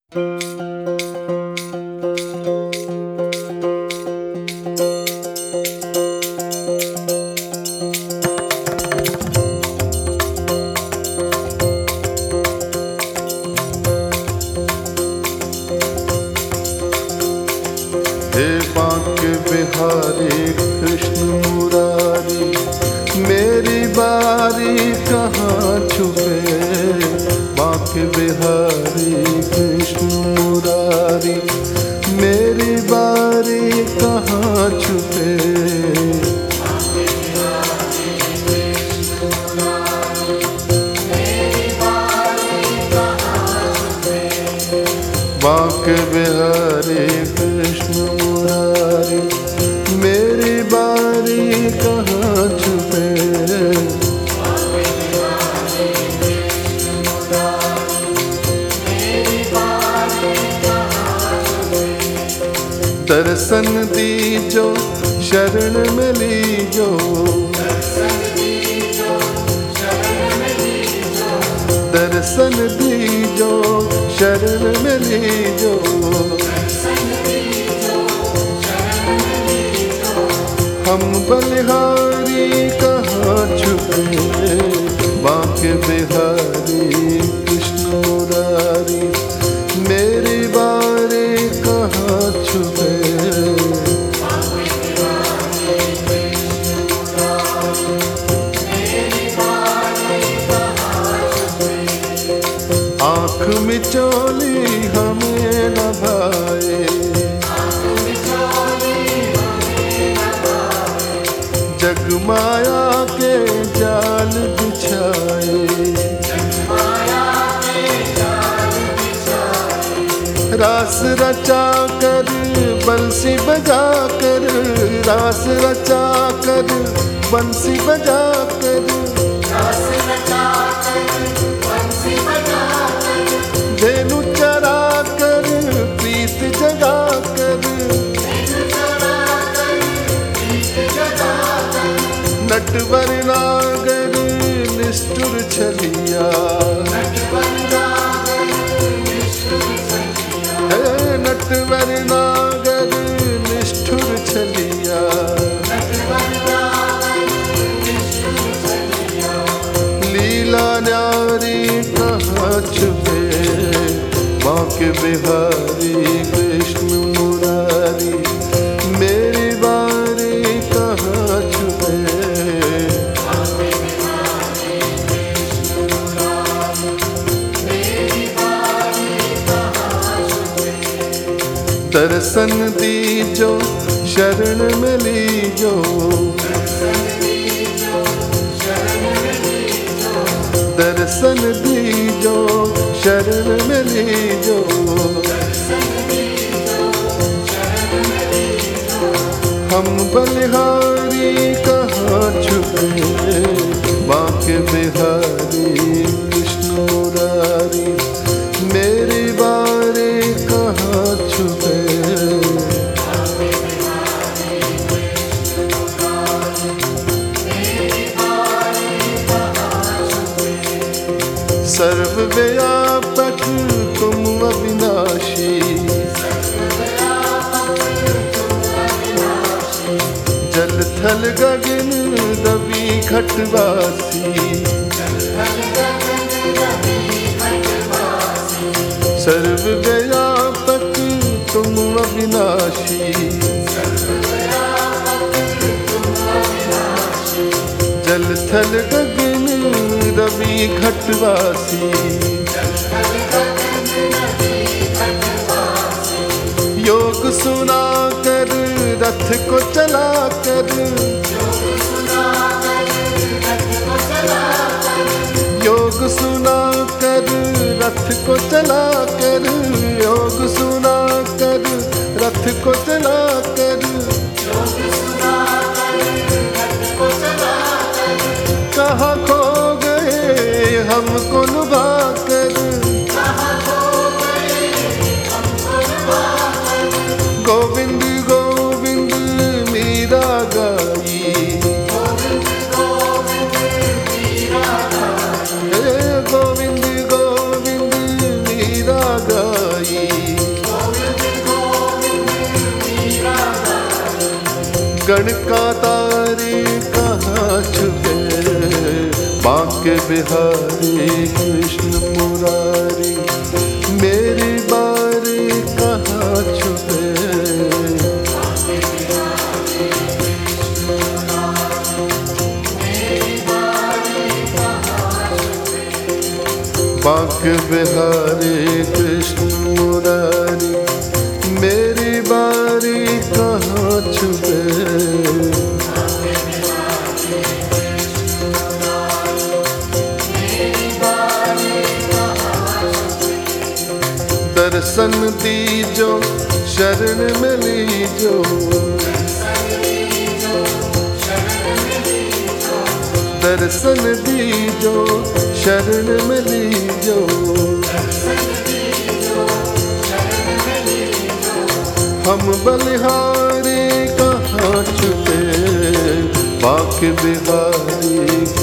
हे बांके बिहारी कृष्ण मुरारी, मेरी बारी कहाँ छुपे। बांके बिहारी कृष्ण मुरारी, मेरी बारी कहाँ छुपे। बांके बिहारी कृष्ण मुरारी, मेरी बारी कहाँ छुपे। दर्शन दीजो शरण में लीजो, दर्शन दीजो शरण में लीजो। हम बलिहारी कहाँ छुपे। बांके बिहारी कृष्ण मुरारी, मेरी बारी कहाँ छुपे। आँख मिचोली हमें न भाए, जग माया के जाल बिछाए। रास रचा कर बंसी बजा कर, रास रचा कर बंसी बजा कर। धेनु चरा कर प्रीत जगा कर, नटवर नागर निष्ठुर छलिया। नटवर नागर निष्ठुर छलिया। लीला न्यारी कहाँ छुपे। बांके बिहारी कृष्ण मुरारी, मेरी बारी कहाँ छुपे। दर्शन दीजो शरण में लीजो, दर्शन दीजो शरण में लीजो। हम बलिहारी कहाँ छुपे। बांके बिहारी कृष्ण मुरारी, मेरी बारी कहाँ छुपे। सर्वव्यापक तुम अविनाशी, जल थल गगन दबी घटवासी। सर्वव्यापक तुम अविनाशी, जल थल गगन रवि घटवासी। योग सुना कर रथ को चला कर, योग सुना कर रथ को चला कर, योग सुना कर रथ को चला कर। कहाँ खो गए हमको लुभा कर, गोविंद गोविंद मीरा गाई। गोविंद गोविंद मीरा गाई। गण का तारी कहाँ छुपे, बांके बिहारी कृष्ण मुरारी मेरी बारी कहाँ छुपे। बांके बिहारी कृष्ण मुरारी मेरी बारी कहाँ छुपे। दर्शन दीजो शरण में लीजो, दर्शन दीजो शरण में लीजो। हम बलिहारी कहाँ छुपे, बांके बिहारी